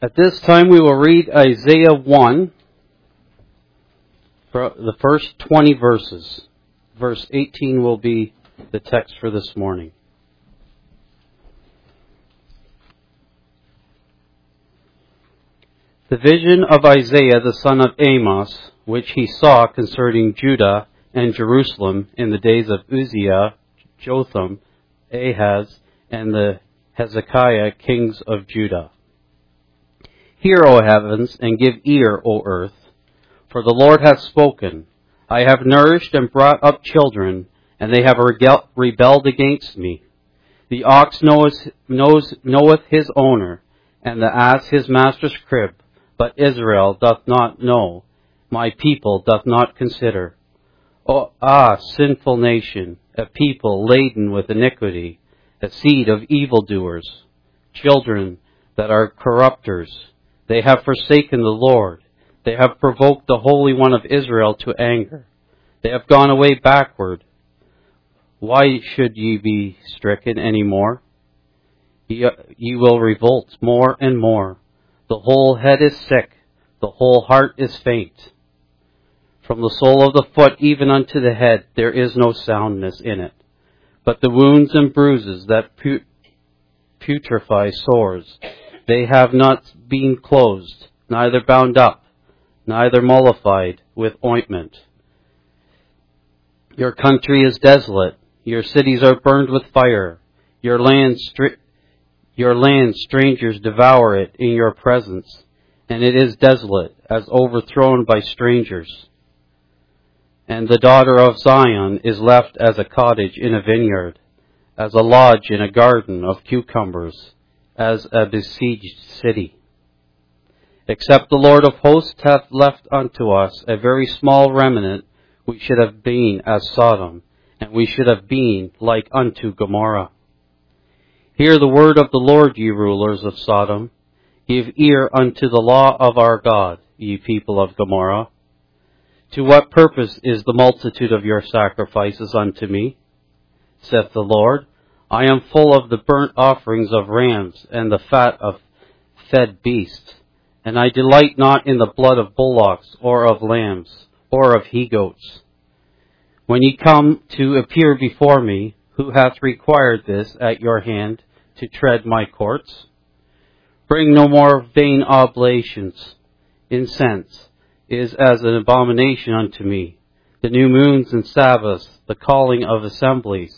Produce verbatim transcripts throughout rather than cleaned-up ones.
At this time we will read Isaiah one, the first twenty verses. Verse eighteen will be the text for this morning. The vision of Isaiah the son of Amos, which he saw concerning Judah and Jerusalem in the days of Uzziah, Jotham, Ahaz, and the Hezekiah kings of Judah. Hear, O heavens, and give ear, O earth, for the Lord hath spoken. I have nourished and brought up children, and they have rebelled against me. The ox knows, knows, knoweth his owner, and the ass his master's crib, but Israel doth not know, my people doth not consider. O, ah, sinful nation, a people laden with iniquity, a seed of evildoers, children that are corrupters. They have forsaken the Lord. They have provoked the Holy One of Israel to anger. They have gone away backward. Why should ye be stricken any more? Ye, ye will revolt more and more. The whole head is sick. The whole heart is faint. From the sole of the foot even unto the head there is no soundness in it. But the wounds and bruises that putrefy sores, they have not been closed, neither bound up, neither mollified with ointment. Your country is desolate. Your cities are burned with fire. Your land, str- your land strangers devour it in your presence, and it is desolate, as overthrown by strangers. And the daughter of Zion is left as a cottage in a vineyard, as a lodge in a garden of cucumbers, as a besieged city. Except the Lord of hosts hath left unto us a very small remnant, we should have been as Sodom, and we should have been like unto Gomorrah. Hear the word of the Lord, ye rulers of Sodom. Give ear unto the law of our God, ye people of Gomorrah. To what purpose is the multitude of your sacrifices unto me? Saith the Lord, I am full of the burnt offerings of rams and the fat of fed beasts, and I delight not in the blood of bullocks or of lambs or of he-goats. When ye come to appear before me, who hath required this at your hand to tread my courts? Bring no more vain oblations. Incense is as an abomination unto me. The new moons and Sabbaths, the calling of assemblies.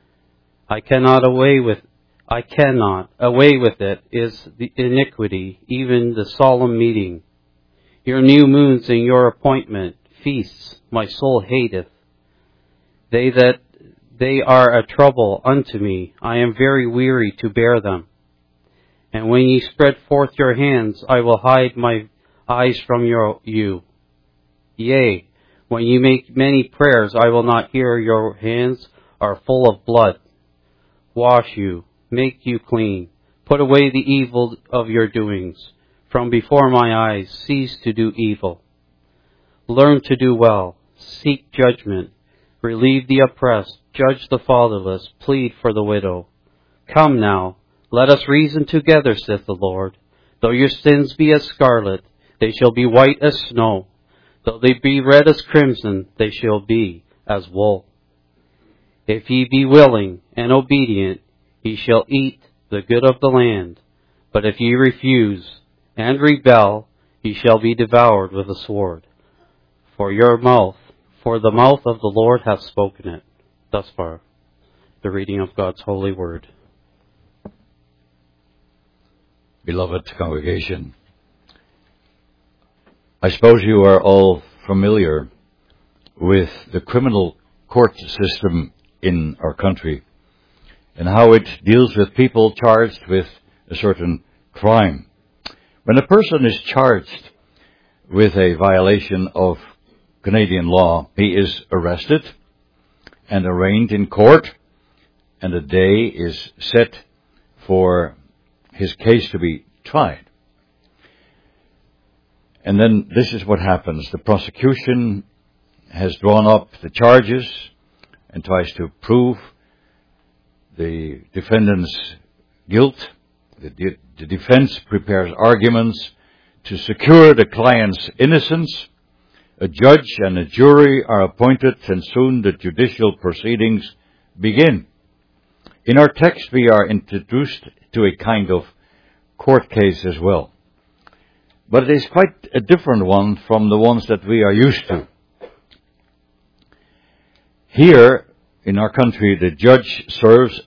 I cannot away with, I cannot away with it is the iniquity, even the solemn meeting. Your new moons and your appointment feasts my soul hateth. They that they are a trouble unto me. I am very weary to bear them. And when ye spread forth your hands, I will hide my eyes from your, you. Yea, when ye make many prayers, I will not hear. Your hands are full of blood. Wash you, make you clean. Put away the evil of your doings. From before my eyes, cease to do evil. Learn to do well. Seek judgment. Relieve the oppressed. Judge the fatherless. Plead for the widow. Come now, let us reason together, saith the Lord. Though your sins be as scarlet, they shall be white as snow. Though they be red as crimson, they shall be as wool. If ye be willing and obedient, ye shall eat the good of the land. But if ye refuse and rebel, ye shall be devoured with a sword. For your mouth, for the mouth of the Lord hath spoken it. Thus far, the reading of God's holy word. Beloved congregation, I suppose you are all familiar with the criminal court system in our country and how it deals with people charged with a certain crime. When a person is charged with a violation of Canadian law, he is arrested and arraigned in court, and a day is set for his case to be tried. And then this is what happens. The prosecution has drawn up the charges and tries to prove the defendant's guilt, the de- The defense prepares arguments to secure the client's innocence. A judge and a jury are appointed, and soon the judicial proceedings begin. In our text, we are introduced to a kind of court case as well. But it is quite a different one from the ones that we are used to. Here, in our country, the judge serves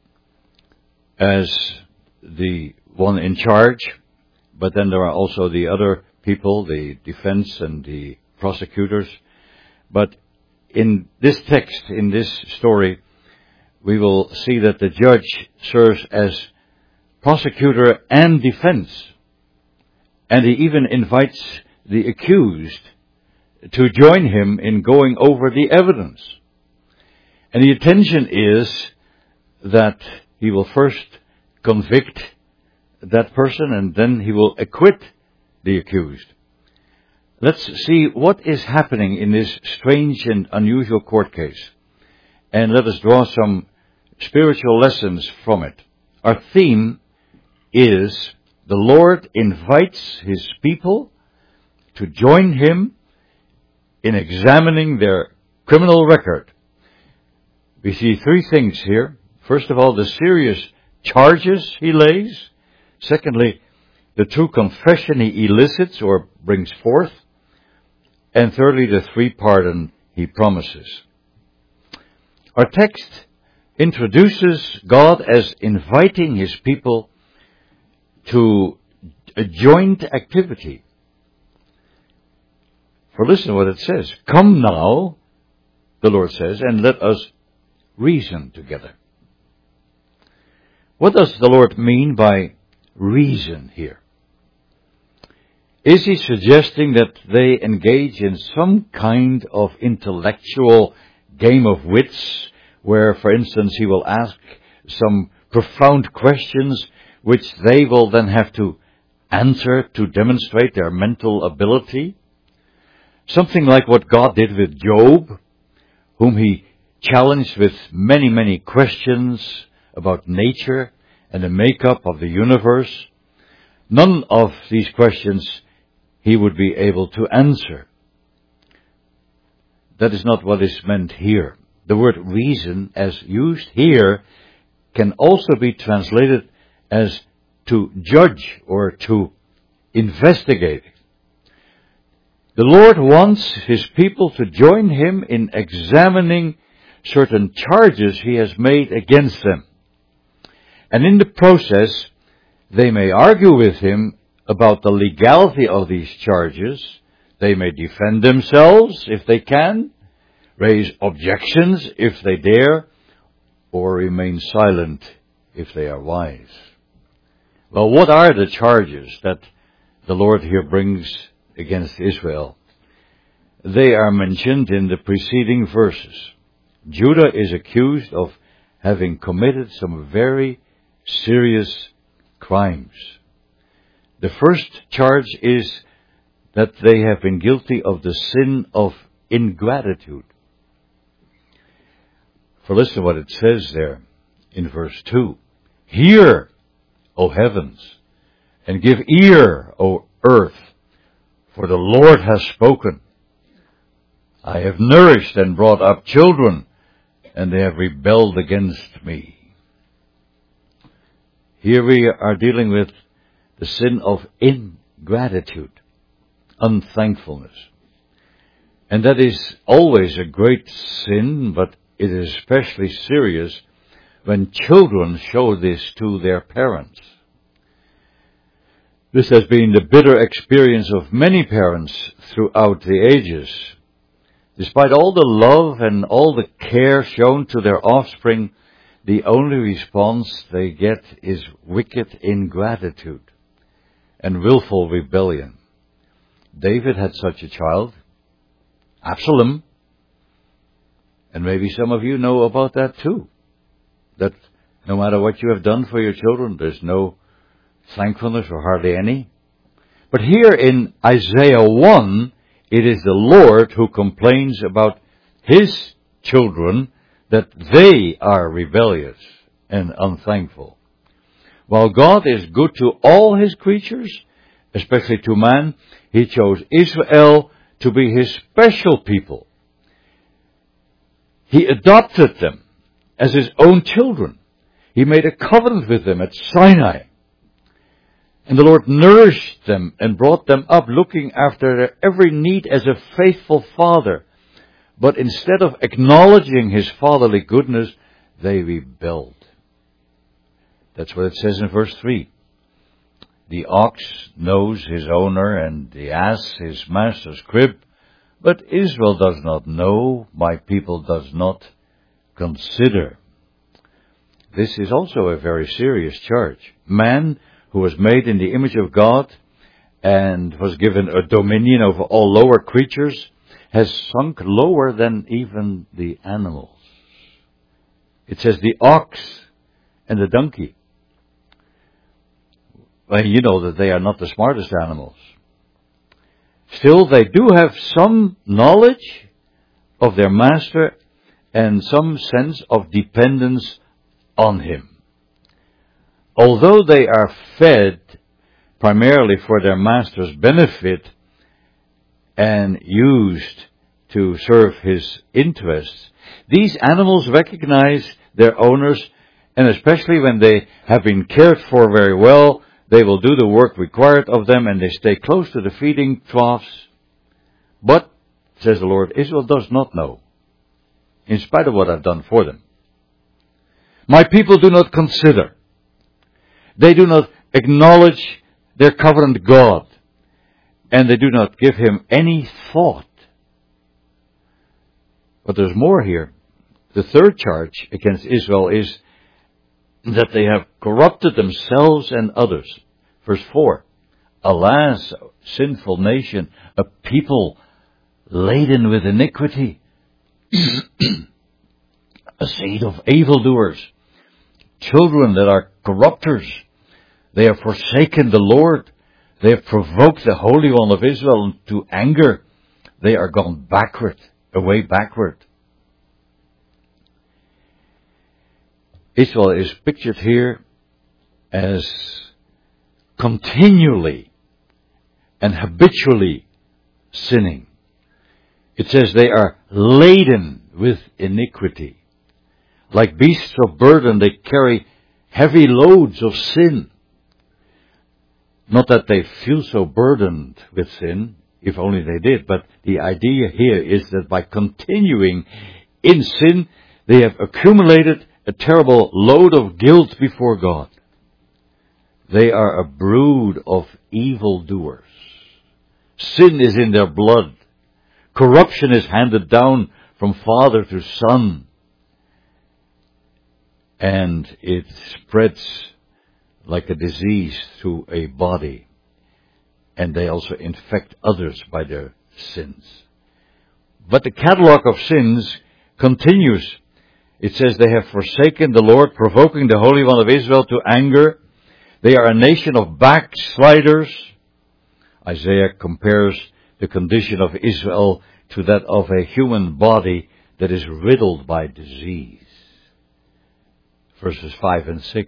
as the one in charge, but then there are also the other people, the defense and the prosecutors. But in this text, in this story, we will see that the judge serves as prosecutor and defense. And he even invites the accused to join him in going over the evidence. And the intention is that he will first convict that person and then he will acquit the accused. Let's see what is happening in this strange and unusual court case. And let us draw some spiritual lessons from it. Our theme is the Lord invites His people to join Him in examining their criminal record. We see three things here. First of all, the serious charges He lays. Secondly, the true confession He elicits or brings forth. And thirdly, the free pardon He promises. Our text introduces God as inviting His people to a joint activity. For listen to what it says. Come now, the Lord says, and let us reason together. What does the Lord mean by reason here? Is He suggesting that they engage in some kind of intellectual game of wits, where, for instance, He will ask some profound questions which they will then have to answer to demonstrate their mental ability? Something like what God did with Job, whom He challenged with many, many questions about nature and the makeup of the universe. None of these questions He would be able to answer. That is not what is meant here. The word reason, as used here, can also be translated as to judge or to investigate. The Lord wants His people to join Him in examining certain charges He has made against them. And in the process, they may argue with Him about the legality of these charges. They may defend themselves if they can, raise objections if they dare, or remain silent if they are wise. Well, what are the charges that the Lord here brings against Israel? They are mentioned in the preceding verses. Judah is accused of having committed some very serious crimes. The first charge is that they have been guilty of the sin of ingratitude. For listen to what it says there in verse two. Hear, O heavens, and give ear, O earth, for the Lord has spoken. I have nourished and brought up children, and they have rebelled against me. Here we are dealing with the sin of ingratitude, unthankfulness. And that is always a great sin, but it is especially serious when children show this to their parents. This has been the bitter experience of many parents throughout the ages. Despite all the love and all the care shown to their offspring, the only response they get is wicked ingratitude and willful rebellion. David had such a child, Absalom, and maybe some of you know about that too. That no matter what you have done for your children, there's no thankfulness or hardly any. But here in Isaiah one, it is the Lord who complains about His children that they are rebellious and unthankful. While God is good to all His creatures, especially to man, He chose Israel to be His special people. He adopted them as His own children. He made a covenant with them at Sinai. And the Lord nourished them and brought them up, looking after their every need as a faithful father. But instead of acknowledging His fatherly goodness, they rebelled. That's what it says in verse three. The ox knows his owner and the ass his master's crib, but Israel does not know, my people does not consider. This is also a very serious charge. Man, who was made in the image of God and was given a dominion over all lower creatures, has sunk lower than even the animals. It says the ox and the donkey. Well, you know that they are not the smartest animals. Still, they do have some knowledge of their master and some sense of dependence on him. Although they are fed primarily for their master's benefit and used to serve his interests, these animals recognize their owners, and especially when they have been cared for very well, they will do the work required of them and they stay close to the feeding troughs. But, says the Lord, Israel does not know, in spite of what I've done for them. My people do not consider. They do not acknowledge their covenant God, and they do not give Him any thought. But there's more here. The third charge against Israel is that they have corrupted themselves and others. Verse four. Alas, sinful nation, a people laden with iniquity, a seed of evildoers, children that are corrupters. They have forsaken the Lord. They have provoked the Holy One of Israel to anger. They are gone backward, away backward. Israel is pictured here as continually and habitually sinning. It says they are laden with iniquity. Like beasts of burden, they carry heavy loads of sin. Not that they feel so burdened with sin, if only they did, but the idea here is that by continuing in sin, they have accumulated a terrible load of guilt before God. They are a brood of evildoers. Sin is in their blood. Corruption is handed down from father to son. And it spreads like a disease through a body. And they also infect others by their sins. But the catalog of sins continues. It says they have forsaken the Lord, provoking the Holy One of Israel to anger. They are a nation of backsliders. Isaiah compares the condition of Israel to that of a human body that is riddled by disease. Verses five and six.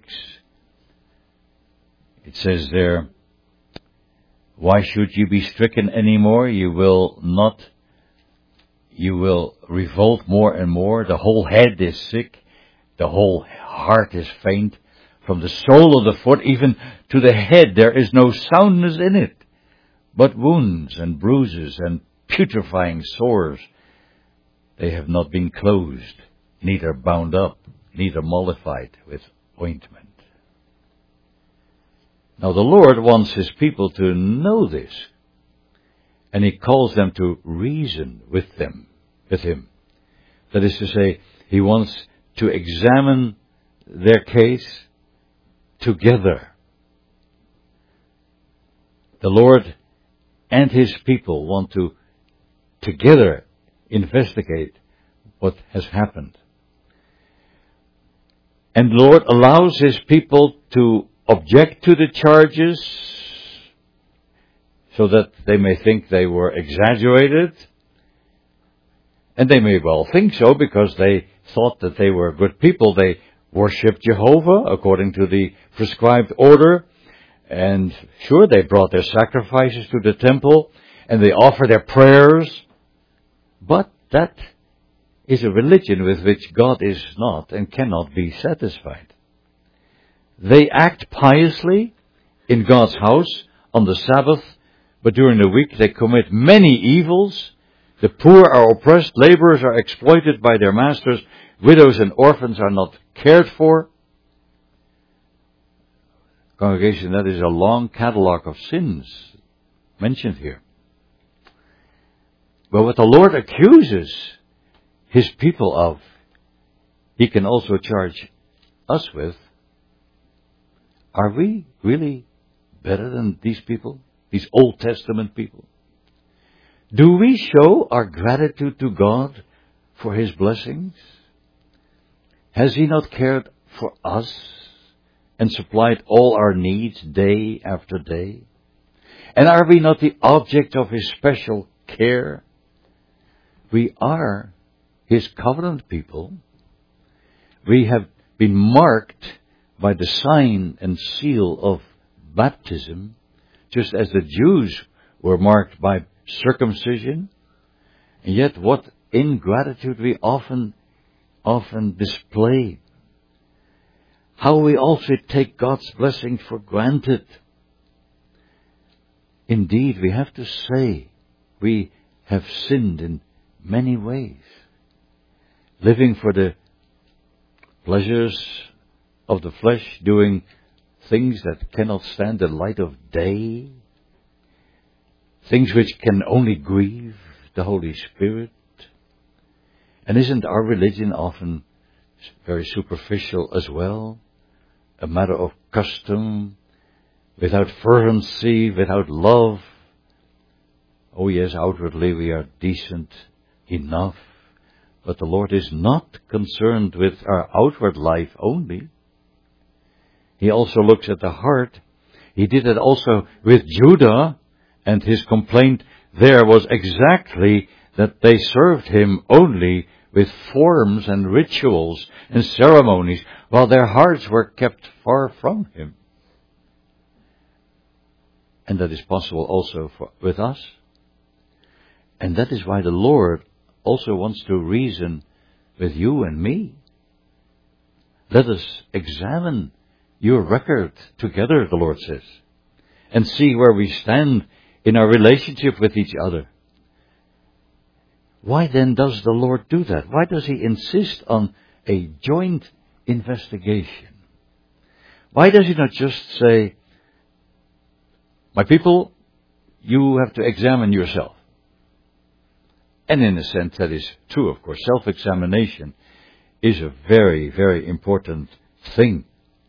It says there, why should you be stricken anymore? You will not, you will revolt more and more. The whole head is sick. The whole heart is faint. From the sole of the foot even to the head there is no soundness in it, but wounds and bruises and putrefying sores. They have not been closed, neither bound up, neither mollified with ointment. Now the Lord wants His people to know this, and He calls them to reason with them, with Him. That is to say, He wants to examine their case together. The Lord and His people want to together investigate what has happened. And the Lord allows His people to object to the charges so that they may think they were exaggerated. And they may well think so because they thought that they were good people. They worshipped Jehovah according to the prescribed order. And sure, they brought their sacrifices to the temple and they offered their prayers. But that is a religion with which God is not and cannot be satisfied. They act piously in God's house on the Sabbath, but during the week they commit many evils. The poor are oppressed, laborers are exploited by their masters, widows and orphans are not cared for. Congregation, that is a long catalogue of sins mentioned here. But what the Lord accuses His people of, He can also charge us with. Are we really better than these people, these Old Testament people? Do we show our gratitude to God for His blessings? Has He not cared for us and supplied all our needs day after day? And are we not the object of His special care? We are His covenant people. We have been marked by the sign and seal of baptism, just as the Jews were marked by circumcision. And yet what ingratitude we often, often display. How we also take God's blessing for granted. Indeed, we have to say we have sinned in many ways. Living for the pleasures of the flesh, doing things that cannot stand the light of day, things which can only grieve the Holy Spirit. And isn't our religion often very superficial as well? A matter of custom, without fervency, without love. Oh yes, outwardly we are decent enough, but the Lord is not concerned with our outward life only. He also looks at the heart. He did it also with Judah, and his complaint there was exactly that they served Him only with forms and rituals and ceremonies, while their hearts were kept far from Him. And that is possible also for, with us. And that is why the Lord also wants to reason with you and me. Let us examine your record together, the Lord says, and see where we stand in our relationship with each other. Why then does the Lord do that? Why does He insist on a joint investigation? Why does He not just say, my people, you have to examine yourself? And in a sense that is true, of course. Self-examination is a very, very important thing.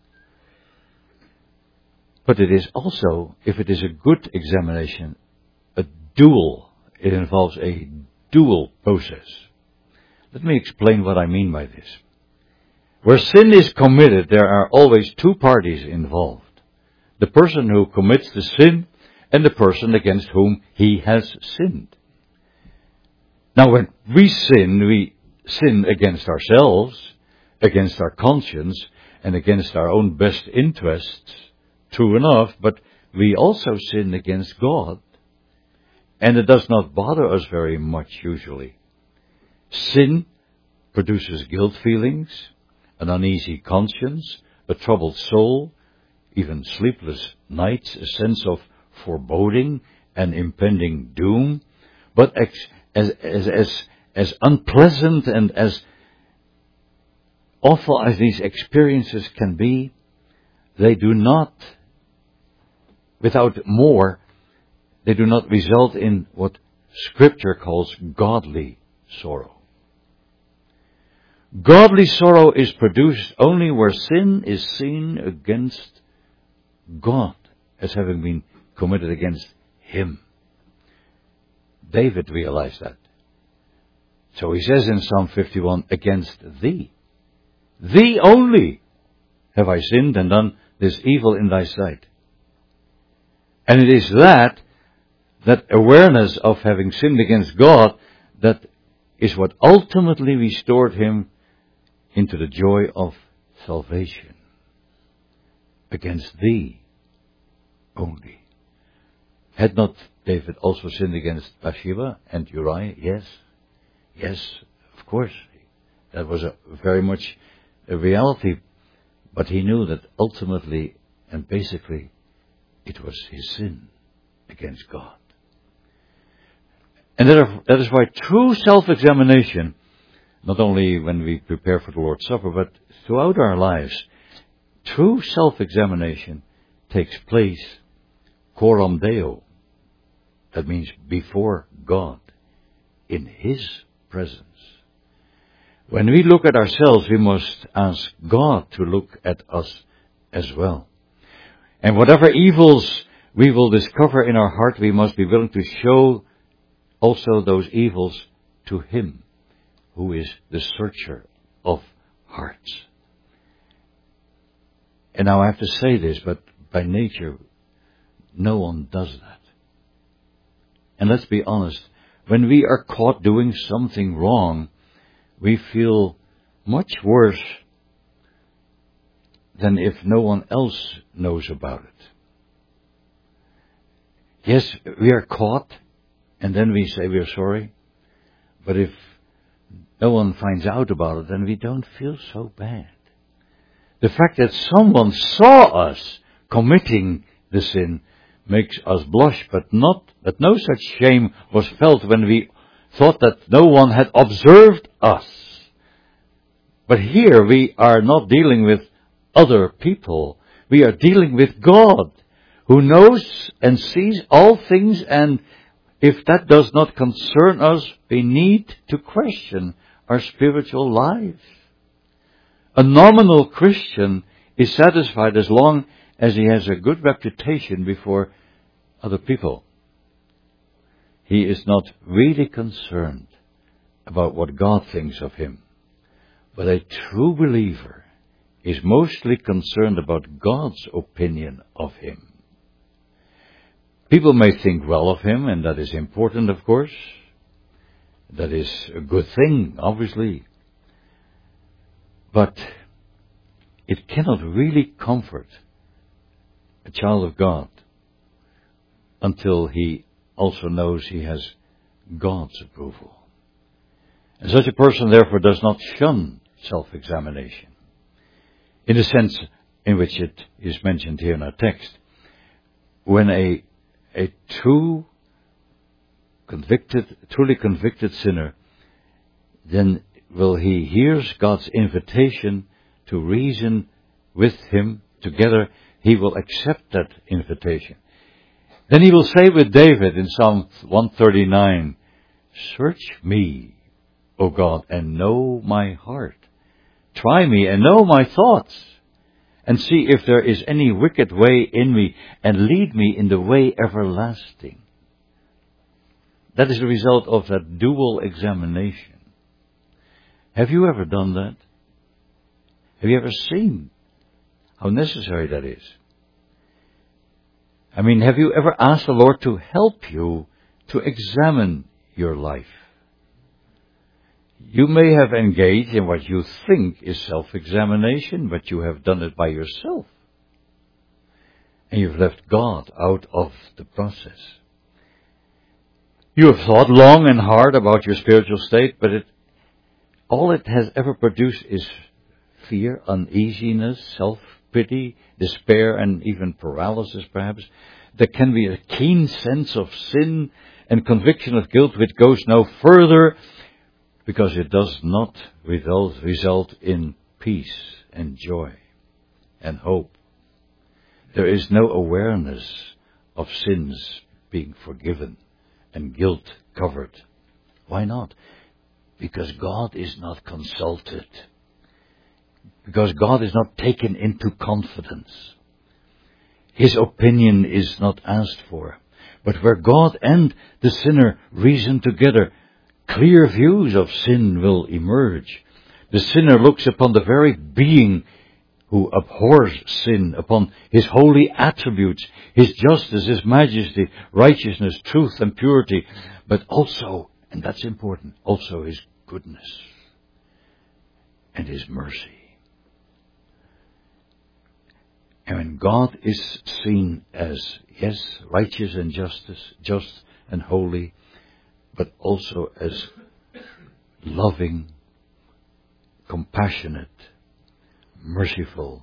But it is also, if it is a good examination, a dual. It involves a dual process. Let me explain what I mean by this. Where sin is committed, there are always two parties involved. The person who commits the sin and the person against whom he has sinned. Now when we sin, we sin against ourselves, against our conscience, and against our own best interests. True enough, but we also sin against God. And it does not bother us very much usually. Sin produces guilt feelings, an uneasy conscience, a troubled soul, even sleepless nights, a sense of foreboding and impending doom. But as, as, as, as unpleasant and as awful as these experiences can be, they do not, without more, they do not result in what Scripture calls godly sorrow. Godly sorrow is produced only where sin is seen against God as having been committed against Him. David realized that. So he says in Psalm fifty-one, against Thee, Thee only have I sinned and done this evil in Thy sight. And it is that, that awareness of having sinned against God, that is what ultimately restored him into the joy of salvation against thee only. Had not David also sinned against Bathsheba and Uriah? Yes. Yes, of course. That was a very much a reality. But he knew that ultimately and basically it was his sin against God. And that, are, that is why true self-examination, not only when we prepare for the Lord's Supper, but throughout our lives, true self-examination takes place coram Deo. That means before God, in His presence. When we look at ourselves, we must ask God to look at us as well. And whatever evils we will discover in our heart, we must be willing to show also those evils to Him, who is the searcher of hearts. And now I have to say this, but by nature, no one does that. And let's be honest, when we are caught doing something wrong, we feel much worse than if no one else knows about it. Yes, we are caught, and then we say we are sorry. But if no one finds out about it, then we don't feel so bad. The fact that someone saw us committing the sin makes us blush, but not that no such shame was felt when we thought that no one had observed us. But here we are not dealing with other people. We are dealing with God, who knows and sees all things, and if that does not concern us, we need to question our spiritual lives. A nominal Christian is satisfied as long as he has a good reputation before other people. He is not really concerned about what God thinks of him. But a true believer is mostly concerned about God's opinion of him. People may think well of him, and that is important, of course. That is a good thing, obviously. But it cannot really comfort a child of God until he also knows he has God's approval. And such a person, therefore, does not shun self-examination, in the sense in which it is mentioned here in our text. When a, a true, convicted, truly convicted sinner, then will he hears God's invitation to reason with him together, he will accept that invitation. Then he will say with David in Psalm one thirty-nine, "Search me, O God, and know my heart. Try me and know my thoughts, and see if there is any wicked way in me, and lead me in the way everlasting." That is the result of that dual examination. Have you ever done that? Have you ever seen how necessary that is? I mean, have you ever asked the Lord to help you to examine your life? You may have engaged in what you think is self-examination, but you have done it by yourself. And you've left God out of the process. You have thought long and hard about your spiritual state, but it, all it has ever produced is fear, uneasiness, self-pity, despair, and even paralysis, perhaps. There can be a keen sense of sin and conviction of guilt which goes no further, because it does not result, result in peace and joy and hope. There is no awareness of sins being forgiven and guilt covered. Why not? Because God is not consulted. Because God is not taken into confidence. His opinion is not asked for. But where God and the sinner reason together, clear views of sin will emerge. The sinner looks upon the very being who abhors sin, upon his holy attributes, his justice, his majesty, righteousness, truth, and purity, but also, and that's important, also his goodness and his mercy. And when God is seen as, yes, righteous and justice, just and holy, but also as loving, compassionate, merciful,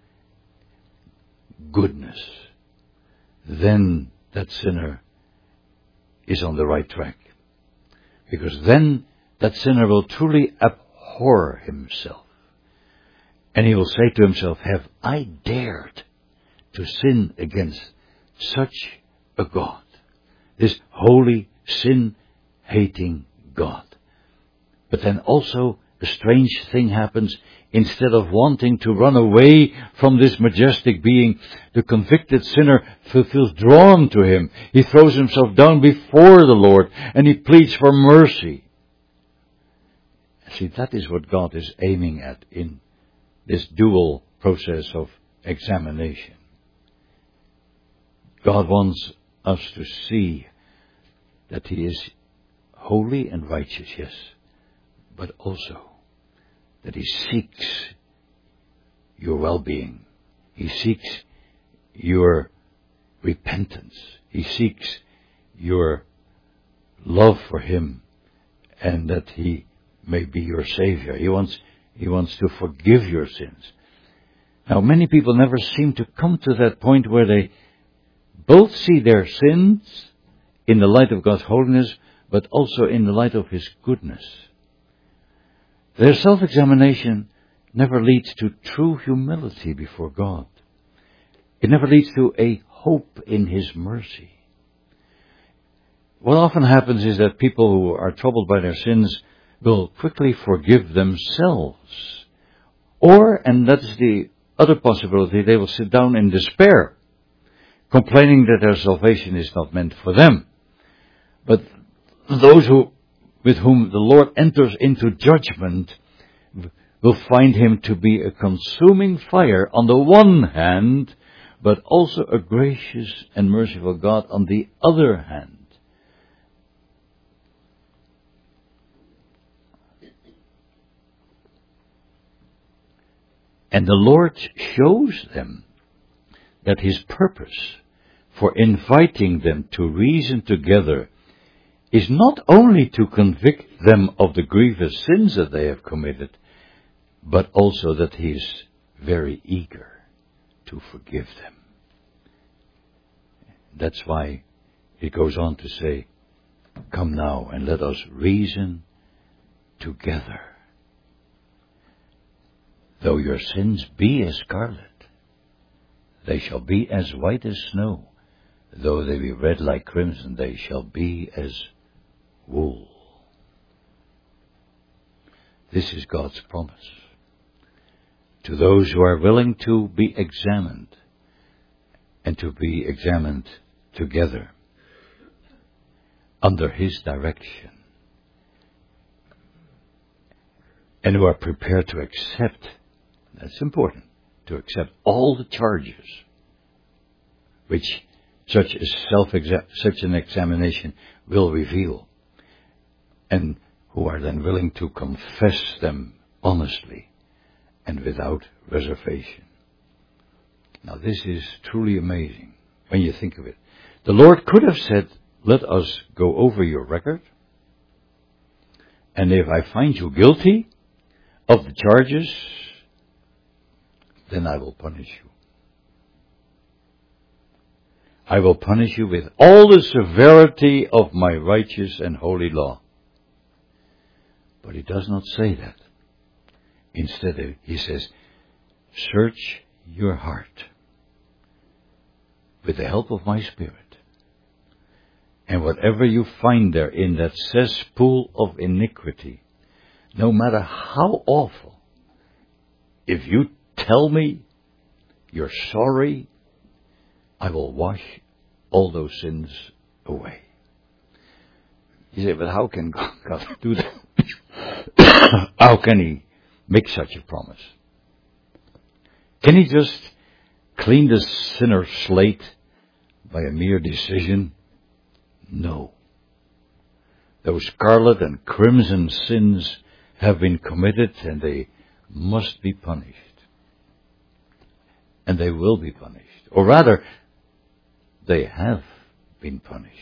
goodness, then that sinner is on the right track. Because then that sinner will truly abhor himself. And he will say to himself, have I dared to sin against such a God? This holy, sin-hating God. But then also a strange thing happens. Instead of wanting to run away from this majestic being, the convicted sinner feels drawn to him. He throws himself down before the Lord and he pleads for mercy. See, that is what God is aiming at in this dual process of examination. God wants us to see that He is holy and righteous, yes, but also that He seeks your well-being. He seeks your repentance. He seeks your love for Him, and that He may be your Savior. He wants, He wants to forgive your sins. Now, many people never seem to come to that point where they both see their sins in the light of God's holiness, but also in the light of His goodness. Their self-examination never leads to true humility before God. It never leads to a hope in His mercy. What often happens is that people who are troubled by their sins will quickly forgive themselves. Or, and that's the other possibility, they will sit down in despair, complaining that their salvation is not meant for them. But those who, with whom the Lord enters into judgment, will find Him to be a consuming fire on the one hand, but also a gracious and merciful God on the other hand. And the Lord shows them that His purpose for inviting them to reason together is not only to convict them of the grievous sins that they have committed, but also that He is very eager to forgive them. That's why it goes on to say, come now and let us reason together. Though your sins be as scarlet, they shall be as white as snow. Though they be red like crimson, they shall be as wool. This is God's promise to those who are willing to be examined, and to be examined together under His direction, and who are prepared to accept. That's important, to accept all the charges which such a self such an examination will reveal, and who are then willing to confess them honestly and without reservation. Now, this is truly amazing when you think of it. The Lord could have said, let us go over your record, and if I find you guilty of the charges, then I will punish you. I will punish you with all the severity of my righteous and holy law. But He does not say that. Instead, He says, search your heart with the help of my Spirit. And whatever you find there in that cesspool of iniquity, no matter how awful, if you tell me you're sorry, I will wash all those sins away. You say, but how can God, God do that? How can He make such a promise? Can He just clean the sinner's slate by a mere decision? No. Those scarlet and crimson sins have been committed, and they must be punished. and they will be punished. Or rather, they have been punished.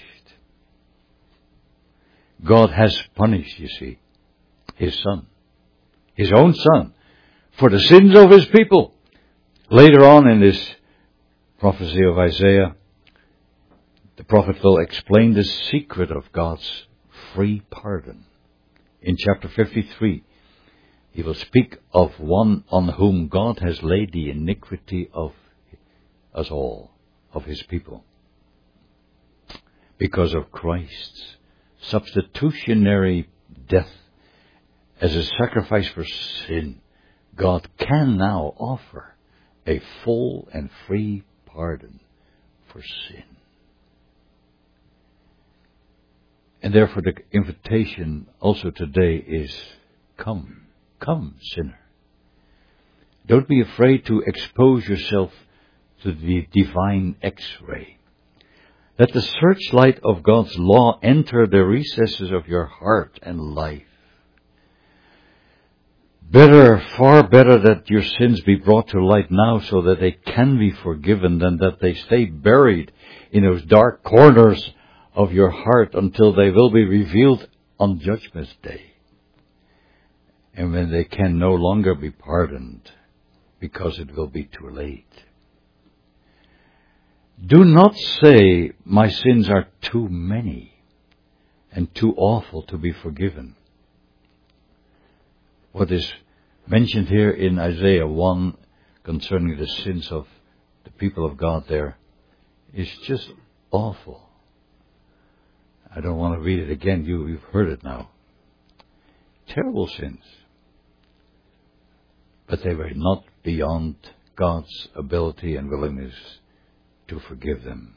God has punished, you see, His Son, His own Son, for the sins of His people. Later on in this prophecy of Isaiah, the prophet will explain the secret of God's free pardon. In chapter fifty-three, he will speak of one on whom God has laid the iniquity of us all, of His people. Because of Christ's substitutionary death as a sacrifice for sin, God can now offer a full and free pardon for sin. And therefore the invitation also today is, come, come, sinner. Don't be afraid to expose yourself to the divine X-ray. Let the searchlight of God's law enter the recesses of your heart and life. Better, far better that your sins be brought to light now so that they can be forgiven than that they stay buried in those dark corners of your heart until they will be revealed on Judgment Day. And when they can no longer be pardoned because it will be too late. Do not say, my sins are too many and too awful to be forgiven. What is mentioned here in Isaiah one concerning the sins of the people of God there is just awful. I don't want to read it again. You, you've heard it now. Terrible sins. But they were not beyond God's ability and willingness to forgive them.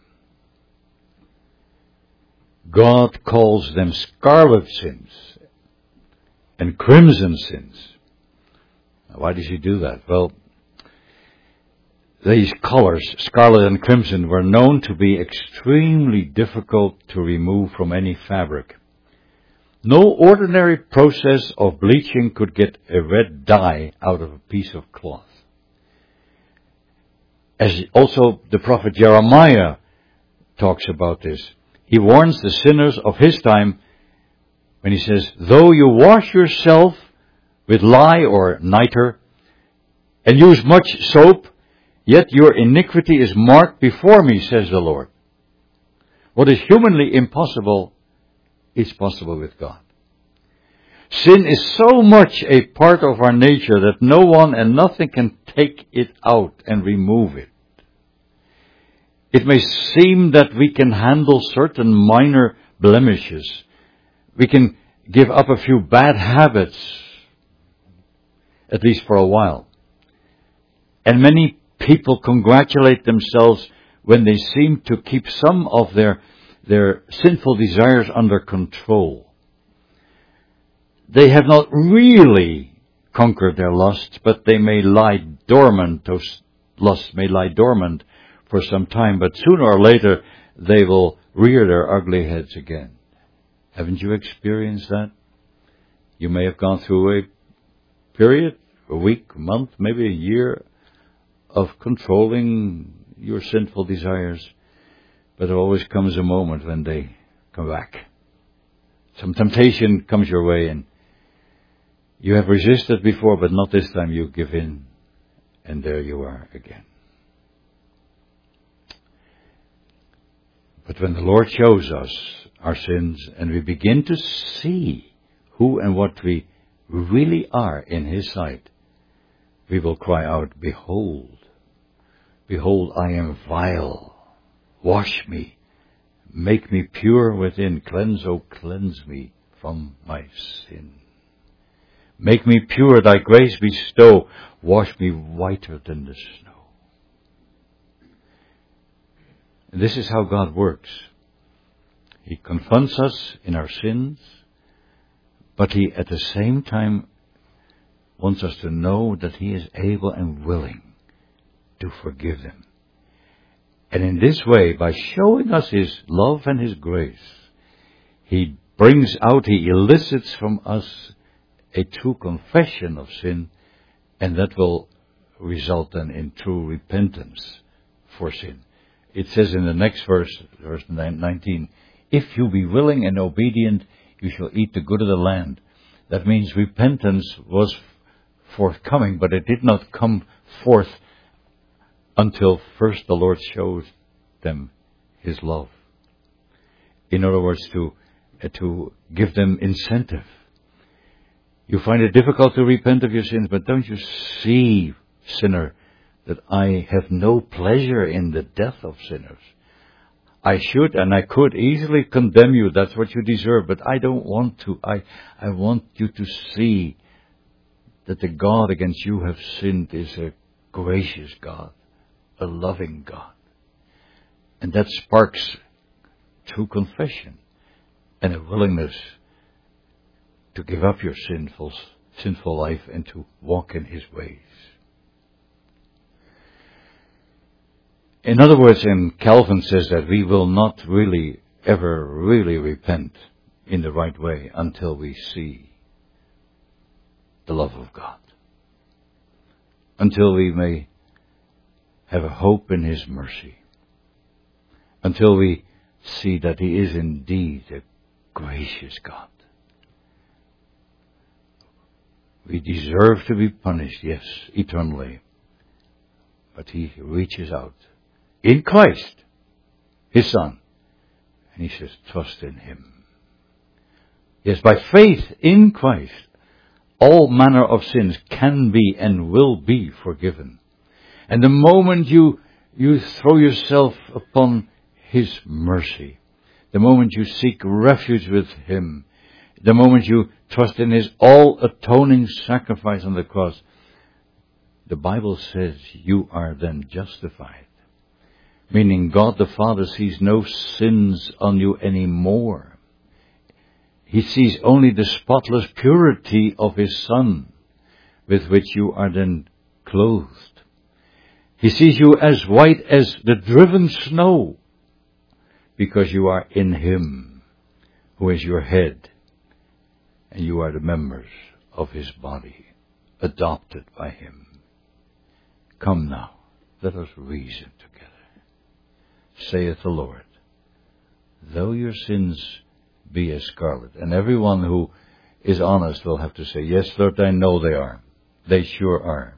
God calls them scarlet sins and crimson sins. Now, why does He do that? Well, these colors, scarlet and crimson, were known to be extremely difficult to remove from any fabric. No ordinary process of bleaching could get a red dye out of a piece of cloth. As also the prophet Jeremiah talks about this. He warns the sinners of his time when he says, though you wash yourself with lye or nitre and use much soap, yet your iniquity is marked before me, says the Lord. What is humanly impossible is possible with God. Sin is so much a part of our nature that no one and nothing can take it out and remove it. It may seem that we can handle certain minor blemishes. We can give up a few bad habits, at least for a while. And many people congratulate themselves when they seem to keep some of their, their sinful desires under control. They have not really conquered their lusts, but they may lie dormant, those lusts may lie dormant for some time, but sooner or later they will rear their ugly heads again. Haven't you experienced that? You may have gone through a period, a week, a month, maybe a year of controlling your sinful desires, but there always comes a moment when they come back. Some temptation comes your way and you have resisted before, but not this time. You give in, and there you are again. But when the Lord shows us our sins and we begin to see who and what we really are in His sight, we will cry out, behold, behold, I am vile. Wash me, make me pure within. Cleanse, oh, cleanse me from my sin. Make me pure, thy grace bestow. Wash me whiter than the snow. And this is how God works. He confronts us in our sins, but He at the same time wants us to know that He is able and willing to forgive them. And in this way, by showing us His love and His grace, He brings out, He elicits from us a true confession of sin, and that will result then in true repentance for sin. It says in the next verse, verse nineteen, if you be willing and obedient, you shall eat the good of the land. That means repentance was forthcoming, but it did not come forth until first the Lord showed them His love. In other words, to, uh, to give them incentive. You find it difficult to repent of your sins, but don't you see, sinner, that I have no pleasure in the death of sinners? I should and I could easily condemn you. That's what you deserve. But I don't want to. I, I want you to see that the God against you have sinned is a gracious God, a loving God. And that sparks true confession and a willingness to give up your sinful, sinful life and to walk in His ways. In other words, and Calvin says that we will not really, ever really repent in the right way until we see the love of God. Until we may have a hope in His mercy. Until we see that He is indeed a gracious God. We deserve to be punished, yes, eternally. But He reaches out in Christ, His Son. And He says, trust in Him. Yes, by faith in Christ, all manner of sins can be and will be forgiven. And the moment you, you throw yourself upon His mercy, the moment you seek refuge with Him, the moment you trust in His all-atoning sacrifice on the cross, the Bible says you are then justified. Meaning God the Father sees no sins on you anymore. He sees only the spotless purity of His Son, with which you are then clothed. He sees you as white as the driven snow, because you are in Him, who is your head, and you are the members of His body, adopted by Him. Come now, let us reason together. Saith the Lord, though your sins be as scarlet, and everyone who is honest will have to say, yes, Lord, I know they are. They sure are.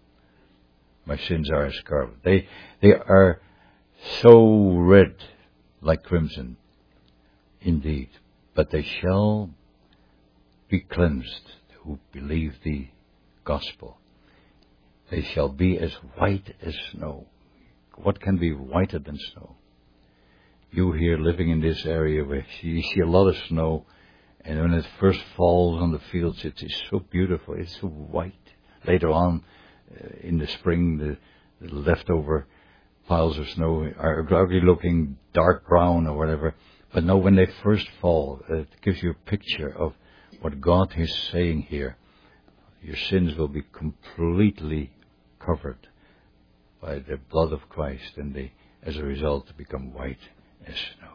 My sins are as scarlet. They, they are so red like crimson, indeed. But they shall be cleansed who believe the gospel. They shall be as white as snow. What can be whiter than snow? You here living in this area where you see a lot of snow, and when it first falls on the fields, it is so beautiful. It's so white. Later on, uh, in the spring, the, the leftover piles of snow are ugly looking, dark brown or whatever. But no, when they first fall, it gives you a picture of what God is saying here. Your sins will be completely covered by the blood of Christ, and they, as a result, become white as snow.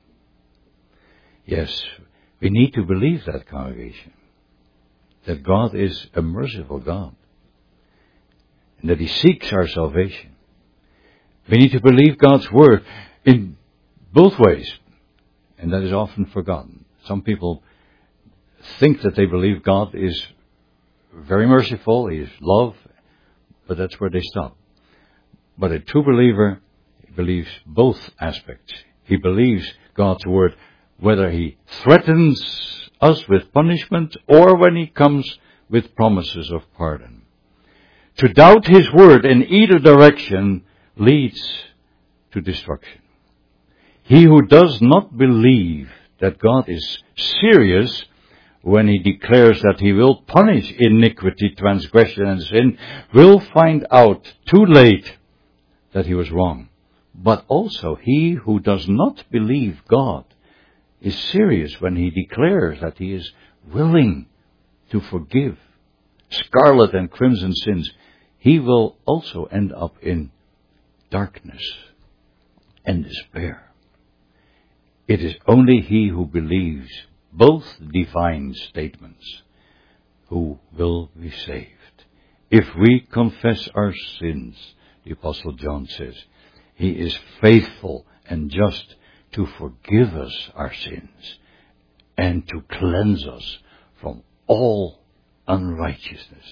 Yes, we need to believe that, congregation, that God is a merciful God, and that He seeks our salvation. We need to believe God's Word in both ways, and that is often forgotten. Some people think that they believe God is very merciful, He is love, but that's where they stop. But a true believer believes both aspects. He believes God's Word, whether He threatens us with punishment or when He comes with promises of pardon. To doubt His Word in either direction leads to destruction. He who does not believe that God is serious when He declares that He will punish iniquity, transgression, and sin, will find out too late that he was wrong. But also he who does not believe God is serious when He declares that He is willing to forgive scarlet and crimson sins. He will also end up in darkness and despair. It is only he who believes both divine statements who will be saved. if we confess our sins, the Apostle John says, He is faithful and just to forgive us our sins and to cleanse us from all unrighteousness.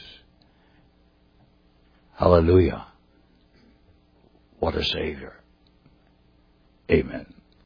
Hallelujah. What a Savior. Amen.